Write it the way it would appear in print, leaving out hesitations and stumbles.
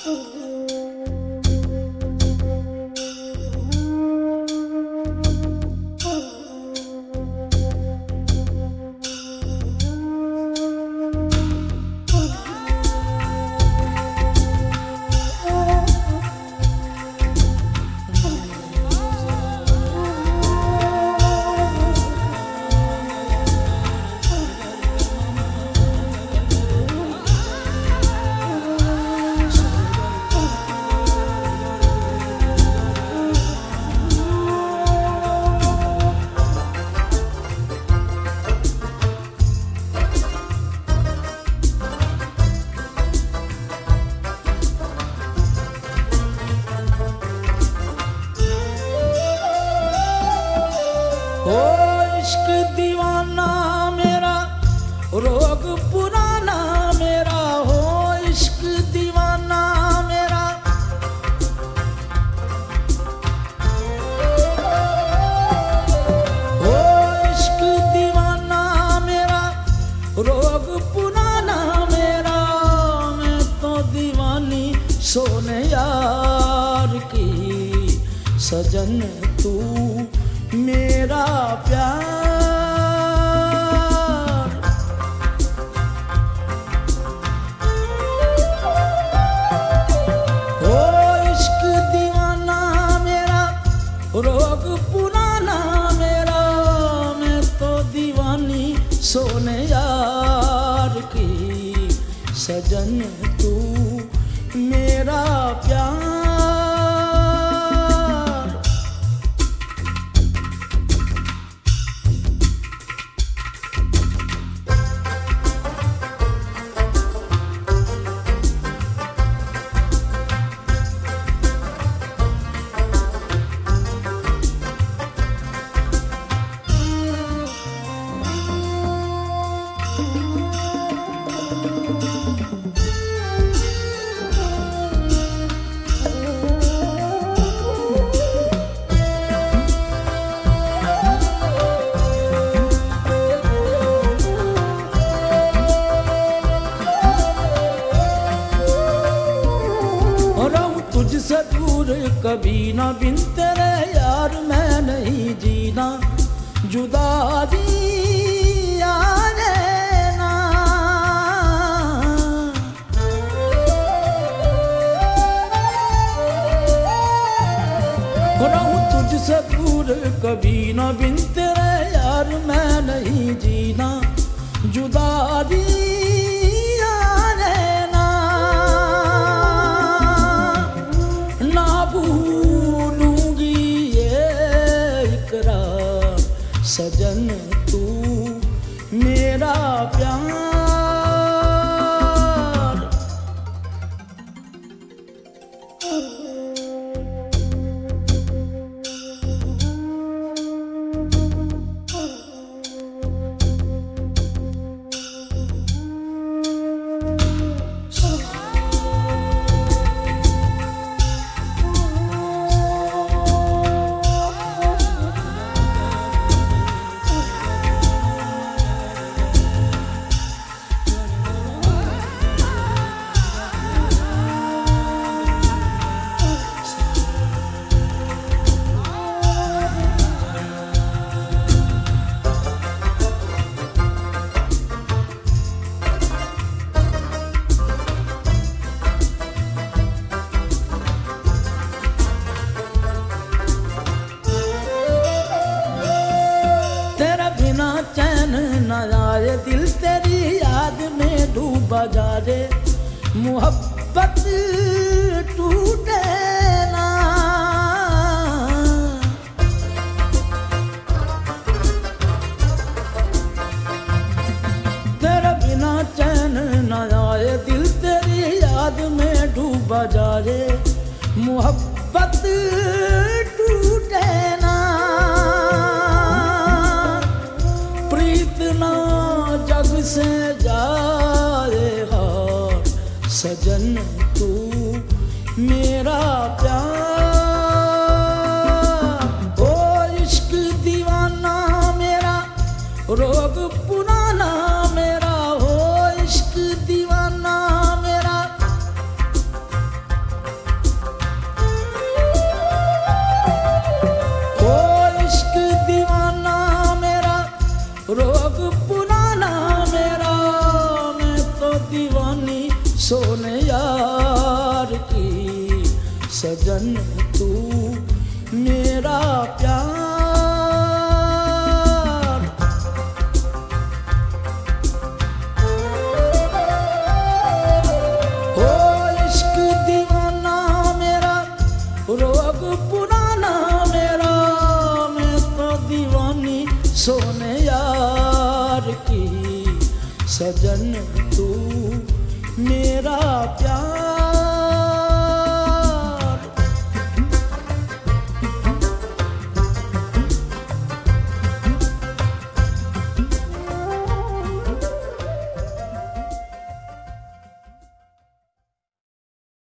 हो इश्क दीवाना मेरा रोग पुराना मेरा, हो इश्क दीवाना मेरा। हो इश्क दीवाना मेरा रोग पुराना मेरा, मैं तो दीवानी सोने यार की, सजन तू मेरा प्यार। ओ इश्क दीवाना मेरा रोग पुराना मेरा, मैं तो दीवानी सोने यार की, सजन तू मेरा प्यार। तुझसे दूर कभी ना बिन तेरे यार मैं नहीं जीना, जुदा दिया रहना। रहूं तुझसे दूर कभी ना बिन तेरे यार मैं नहीं जीना, जुदा दिया रहना। ना भूलूंगी ये इकरार, सजन तू मेरा प्यार। दिल तेरी याद में डूबा जा रे, मोहब्बत टूटे ना। तेरे बिना चैन न आए, दिल तेरी याद में डूबा जा रे, मोहब्बत टूटे ना। प्रीत ना जग से जाएगा, सजन तू मेरा प्यार। ओ इश्क दीवाना मेरा रोग पुराना मेरा, हो इश्क दीवाना मेरा। सजन तू मेरा प्यार। हो इश्क दीवाना मेरा रोग पुराना मेरा, मैं तो दीवानी सोने यार की। सजन तू मेरा प्यार।